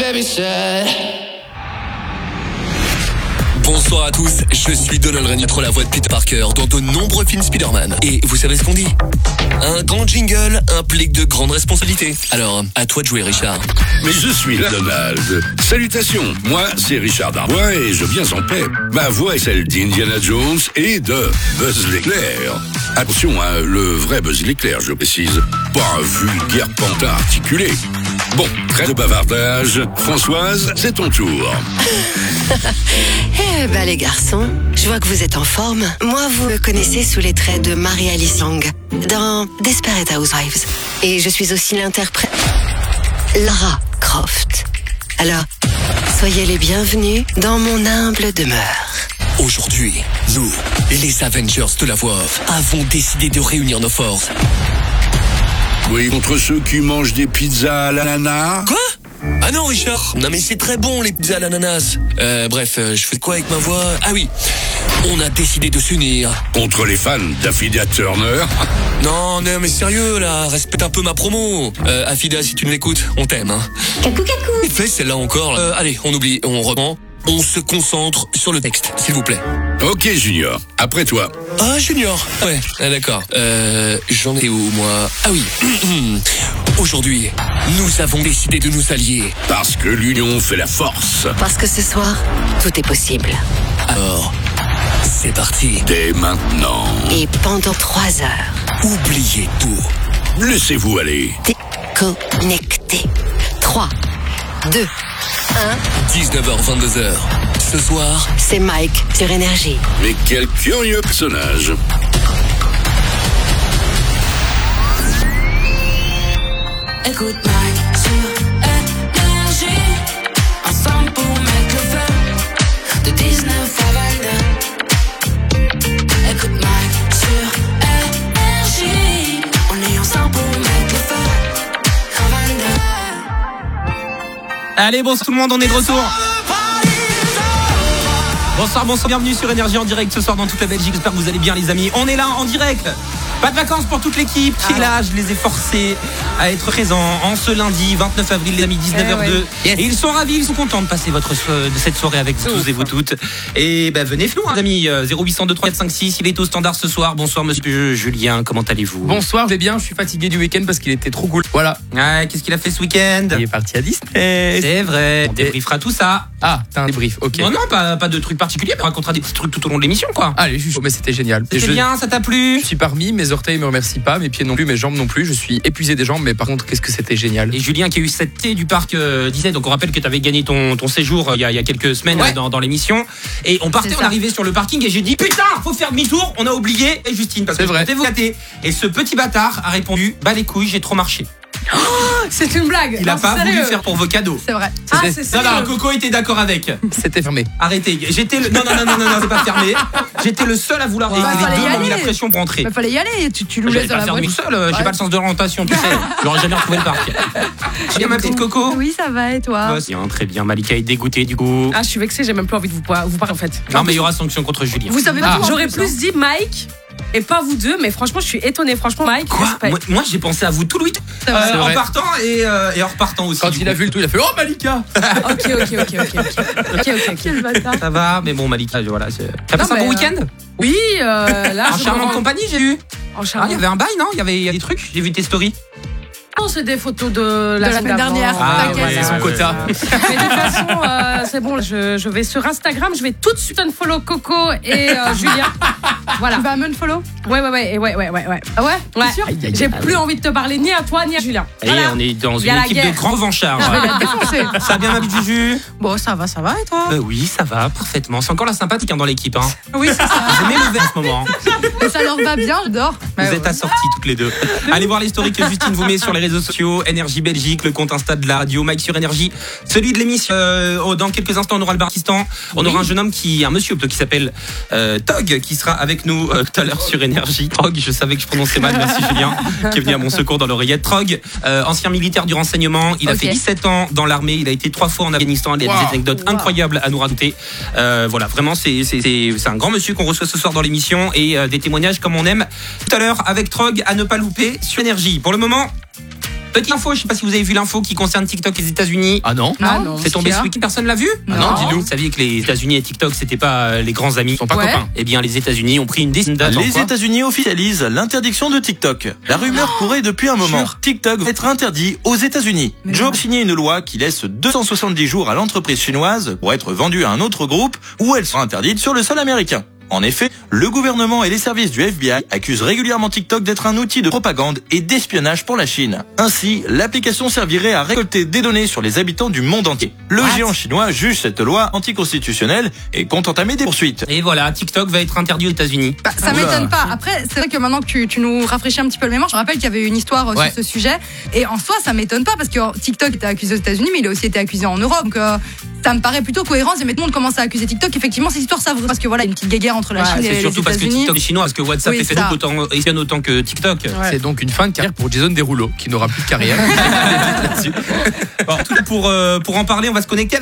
baby said. Bonsoir à tous, je suis Donald Renaud, la voix de Peter Parker dans de nombreux films Spider-Man. Et vous savez ce qu'on dit ? Un grand jingle implique de grandes responsabilités. Alors, à toi de jouer, Richard. Mais je suis Donald. Salutations, moi c'est Richard Darbois et je viens en paix. Ma voix est celle d'Indiana Jones et de Buzz l'éclair. Attention, hein, le vrai Buzz l'éclair, je précise. Pas un vulgaire pantin articulé. Bon, trêve de bavardage. Françoise, c'est ton tour. Eh ben les garçons, je vois que vous êtes en forme. Moi, vous me connaissez sous les traits de Mary-Alice Long dans Desperate Housewives. Et je suis aussi l'interprète Lara Croft. Alors, soyez les bienvenus dans mon humble demeure. Aujourd'hui, nous, les Avengers de la voix, avons décidé de réunir nos forces. Oui, contre ceux qui mangent des pizzas à l'ananas. Quoi ? Ah non, Richard. Non mais c'est très bon les pizzas à l'ananas. Bref, je fais quoi avec ma voix ? Ah oui, on a décidé de s'unir. Contre les fans d'Affida Turner. Non mais sérieux là, respecte un peu ma promo. Affida, si tu nous écoutes, on t'aime. Hein. Cacou. Fais celle-là encore. Allez, on oublie, on reprend. On se concentre sur le texte, s'il vous plaît. Ok Junior, après toi. Ah Junior, ouais, d'accord. J'en ai où moi ? Ah oui. Aujourd'hui, nous avons décidé de nous allier. Parce que l'union fait la force. Parce que ce soir, tout est possible. Alors, c'est parti. Dès maintenant. Et pendant 3 heures, Oubliez tout. Laissez-vous aller. déconnecté. 3, 2, 19h, 22h. Ce soir, c'est Mike sur Énergie. Mais quel curieux personnage. Écoute Mike sur Énergie. Ensemble pour mettre le feu. De 19 à 22. Écoute Mike sur Énergie. On est ensemble pour mettre le feu. À 22. Allez, bonsoir tout le monde, on est de retour. Bonsoir, bienvenue sur Énergie en direct ce soir dans toute la Belgique. J'espère que vous allez bien les amis. On est là en direct. Pas de vacances pour toute l'équipe qui est là. Je les ai forcés à être présents en ce lundi 29 avril les amis 19h02. Et ils sont ravis, ils sont contents de passer de cette soirée avec vous tous et vous toutes. Et venez nous les amis, 0802 3456. Il est au standard ce soir. Bonsoir monsieur Julien, comment allez-vous ? Bonsoir, je vais bien, je suis fatigué du week-end parce qu'il était trop cool. Voilà. Qu'est-ce qu'il a fait ce week-end ? Il est parti à Disney. C'est vrai, on débriefera tout ça. Ah, t'as un débrief, ok. Non, pas de trucs particuliers, mais on racontera des petits trucs tout au long de l'émission quoi. Allez, je suis chaud, mais c'était génial. C'était bien, ça t'a plu ? Je suis parmi, mes orteils me remercient pas, mes pieds non plus, mes jambes non plus. Je suis épuisé des jambes, mais par contre, qu'est-ce que c'était génial. Et Julien qui a eu cette thé du parc Disney, donc on rappelle que tu avais gagné ton séjour il y a quelques semaines dans l'émission. Et on arrivait sur le parking et j'ai dit putain, faut faire demi-tour, on a oublié. Et Justine, parce que c'est vrai. Vous gâter. Et ce petit bâtard a répondu bah les couilles, j'ai trop marché. Oh, c'est une blague. Il a pas voulu faire pour vos cadeaux. C'est vrai. C'est ça. Non, Coco était d'accord avec. C'était fermé. Arrêtez. Non, c'est pas fermé. J'étais le seul à vouloir. Et les deux m'ont mis la pression pour entrer. Il fallait y aller. Tu nous laisses dans la voiture. Tout seul. J'ai pas le sens de l'orientation, tu sais. J'aurais jamais retrouvé le parc. Bien ma petite Coco. Oui, ça va et toi ? Très bien. Malika est dégoûtée du coup. Ah, je suis vexée. J'ai même plus envie de vous parler en fait. Non, mais il y aura sanction contre Julien. Vous savez pas. J'aurais plus dit Mike. Et pas vous deux, mais franchement, je suis étonnée. Franchement, Mike, quoi ? Moi, j'ai pensé à vous tout le week-end. En partant et en repartant aussi. Quand il a vu le tout, il a fait oh Malika. Ok. Quel bâtard. Ça va, mais bon, Malika, voilà. T'as passé un bon week-end ? Oui, là. En charmante compagnie, j'ai vu. Il y avait un bail, non ? Il y a des trucs. J'ai vu tes stories. Non, c'est des photos de la semaine dernière. C'est son quota. Mais de toute façon, c'est bon, je vais sur Instagram, je vais tout de suite unfollow Coco et Julien. Voilà. Tu vas m'unfollow ? Ouais. Ah ouais ? Ouais. J'ai plus envie de te parler ni à toi ni à Julien. Voilà. On est dans une équipe de grands revanchards. Je vais la défoncer. Ça va bien ma petite Juju ? Bon, ça va et toi ? Oui, ça va, parfaitement. C'est encore la sympathique dans l'équipe. Hein. Oui, c'est ça. Je mets le vert en ce moment. Mais ça leur va bien, j'adore. Vous êtes assortis toutes les deux. Allez voir les stories que Justine vous met sur les réseaux sociaux, Énergie Belgique, le compte Insta de la radio, Mike sur Énergie, celui de l'émission. Dans quelques instants, on aura le Barkistan. On aura un monsieur qui s'appelle Tog, qui sera avec nous tout à l'heure sur Énergie. Trog, je savais que je prononçais mal, merci Julien, qui est venu à mon secours dans l'oreillette. Trog, ancien militaire du renseignement, il a fait 17 ans dans l'armée, il a été 3 fois en Afghanistan, il y a des anecdotes incroyables à nous raconter. Voilà, vraiment, c'est un grand monsieur qu'on reçoit ce soir dans l'émission et des témoignages comme on aime tout à l'heure avec Trog à ne pas louper sur Énergie. Pour le moment, Petite info, je sais pas si vous avez vu l'info qui concerne TikTok et les États-Unis. Ah non. Ah non. C'est tombé ce week-end, personne l'a vu? Non. Dis-nous. Vous saviez que les États-Unis et TikTok, c'était pas les grands amis. Ils sont pas Ouais. copains. Eh bien, les États-Unis ont pris une décision. Les États-Unis officialisent l'interdiction de TikTok. La rumeur courait depuis un moment. TikTok va être interdit aux États-Unis. Joe a signé une loi qui laisse 270 jours à l'entreprise chinoise pour être vendue à un autre groupe où elle sera interdite sur le sol américain. En effet, le gouvernement et les services du FBI accusent régulièrement TikTok d'être un outil de propagande et d'espionnage pour la Chine. Ainsi, l'application servirait à récolter des données sur les habitants du monde entier. Le géant chinois juge cette loi anticonstitutionnelle et compte entamer des poursuites. Et voilà, TikTok va être interdit aux États-Unis. Bah, ça m'étonne pas. Après, c'est vrai que maintenant que tu nous rafraîchis un petit peu le mémoire, je rappelle qu'il y avait eu une histoire Ouais. sur ce sujet. Et en soi, ça m'étonne pas parce que TikTok était accusé aux États-Unis, mais il a aussi été accusé en Europe. Donc, ça me paraît plutôt cohérent. Si maintenant on commence à accuser TikTok, effectivement, cette histoire, ça vaut. Parce que voilà, une petite guéguerre entre la Chine et C'est les surtout parce que États-Unis. TikTok est chinois, parce que WhatsApp Oui, et Facebook ça. espionne autant que TikTok. C'est donc une fin de carrière pour Jason Derulo, qui n'aura plus de carrière. Bon, tout pour en parler, on va se connecter